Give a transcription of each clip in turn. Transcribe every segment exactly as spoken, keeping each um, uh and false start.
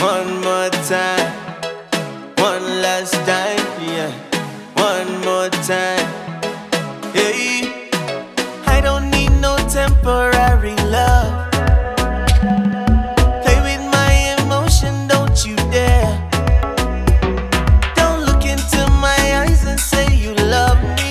One more time, one last time, yeah. One more time, hey. I don't need no temporary love. Play with my emotion, don't you dare. Don't look into my eyes and say you love me.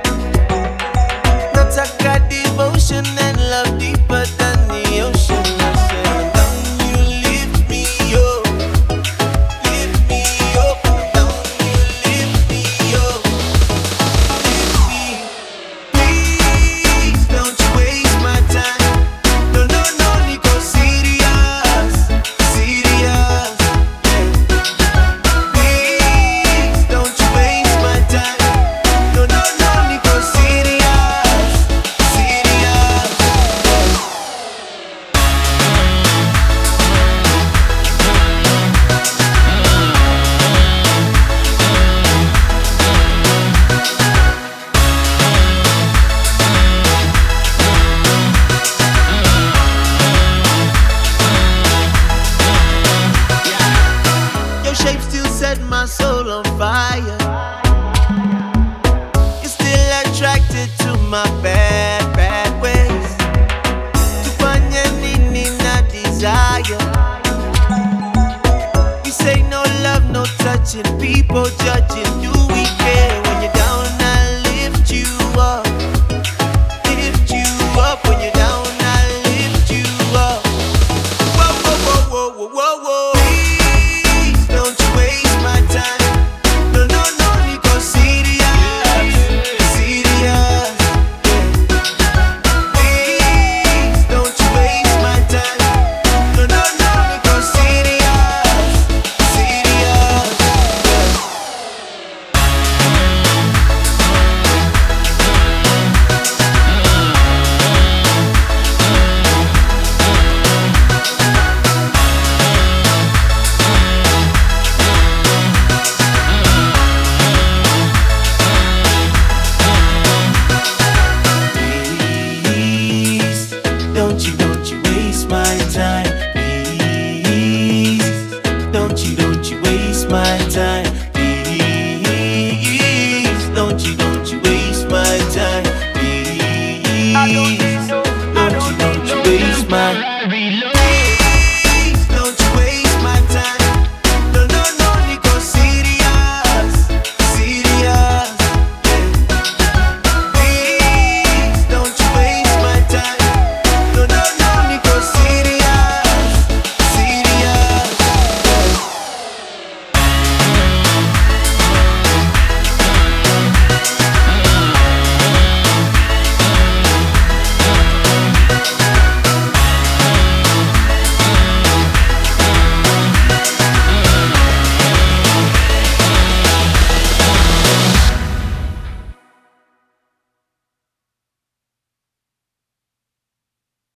Not I got devotion and love deeper than the ocean. I said, don't you lift me up, lift me up. Don't you lift me up, lift me. Please don't you waste my time. No, no, no, Nico, serious, serious. Please don't you waste my time. No, no, no, Nico, serious, serious. Your shape still set my soul on fire. You're still attracted to my bad, bad ways. Tufanye nini na desire. You say no love, no touching, people judging. Do we care?